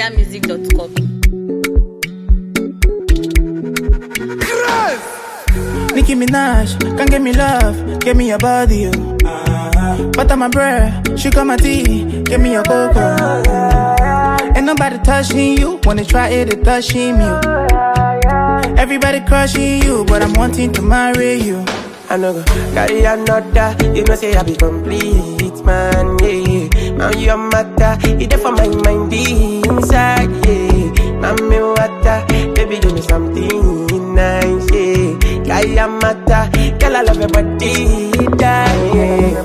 FamousNigerMusic.com. Nicki Minaj, can't get me love, give me your body, yo. Butter my bread, sugar my tea, give me your cocoa. Ain't nobody touching you, wanna try it, it touching you. Everybody crushing you, but I'm wanting to marry you. I know go carry another, you know say I be complete, man, yeah. Now you matter, it there for my mind inside, yeah. Mami water, baby give me something nice, yeah. Carry a matter, girl I love your body, yeah.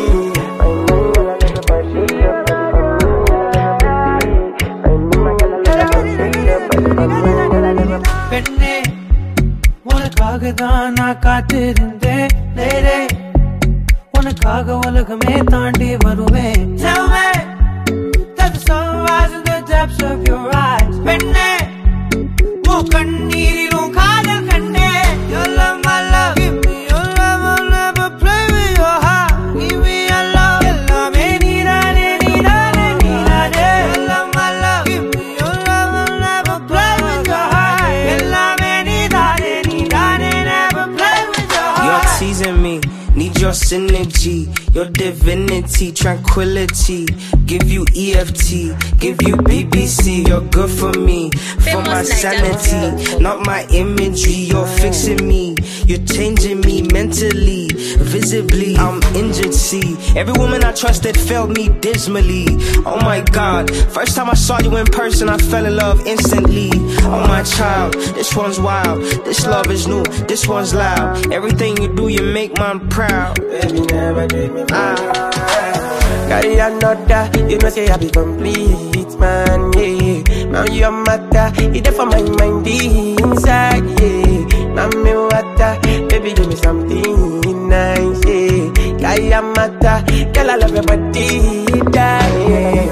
உனக்காகதான் நான் காத்திருந்தேன் நேரே உனக்காக உலகமே தாண்டி வருவேன். Tell me that the sunrise in the depths of your eyes. பெண்ணே உன் கண்ணீரிலும் காதல் கண்ணே. Your love my love, give me your love, I'll never play with your heart. Give me your love, எல்லாமே நீதானே நீதானே நீதானே. Your love my love, give me your love, I'll never play with your heart. எல்லாமே நீதானே நீதானே, never play with your heart. You're teasing me, need your synergy, your divinity, tranquility. Give you EFT, give you BBC. You're good for me, for my sanity, not my imagery. You're fixing me, you're changing me mentally, visibly. I'm injured, see. Every woman I trusted failed me dismally. Oh my God, first time I saw you in person, I fell in love instantly. Oh my child, this one's wild, this love is new, this one's loud. Everything you do, you make mine proud. Baby, never did me carry another, you know say I be complete, man, yeah. Now you matter, it there for my mind inside, yeah. Mami water, baby give me something nice, yeah. Carry a matter, girl I love your body, yeah.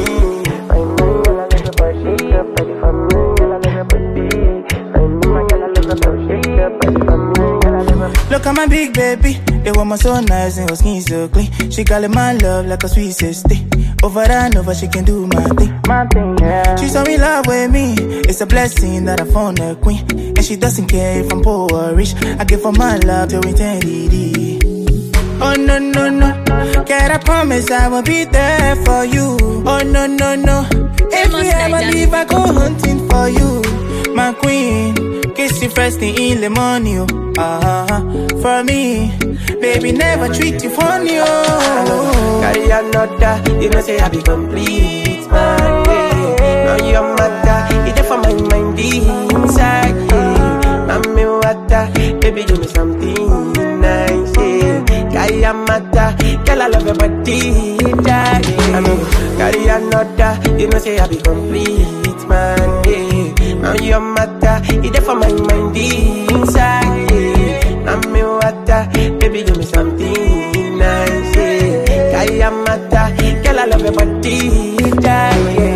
Look at my big baby, the woman so nice and her skin so clean. She call it my love like a sweet sister. Over and over, she can do my thing. Yeah. She's so in love with me. It's a blessing that I found a queen. And she doesn't care if I'm poor or rich. I give her my love to eternity. Oh no, no, no. Can I promise I will be there for you? Oh no, no, no. If we ever leave, I go hunting for you. My queen, kiss you first thing in the morning, oh. For me, baby, never treat you funny, oh. Carry another, you know say I be complete, man, yeah. Now you matter, it there for my mind inside, yeah. Mami water, baby give me something nice, yeah. Carry a matter, girl I love your body, yeah. Carry another, you know say I be complete, man, yeah. Now you matter, it there for my mind inside, yeah. Mami water, baby give me something nice, yeah. Carry a matter, girl I love your body, yeah.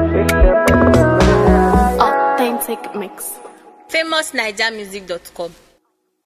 FamousNigerMusic.com.